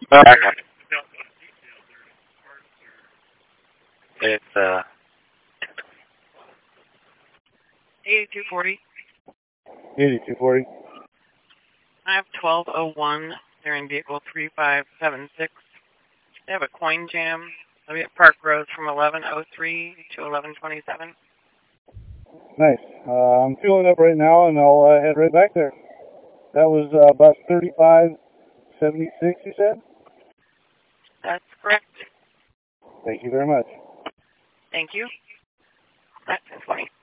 Okay. It's 8240. 8240. I have 1201. They're in vehicle 3576. They have a coin jam. They'll be at Park Road from 1103 to 1127. Nice. I'm fueling up right now, and I'll head right back there. That was about 3576, you said? That's correct. Thank you very much. Thank you. That's 20.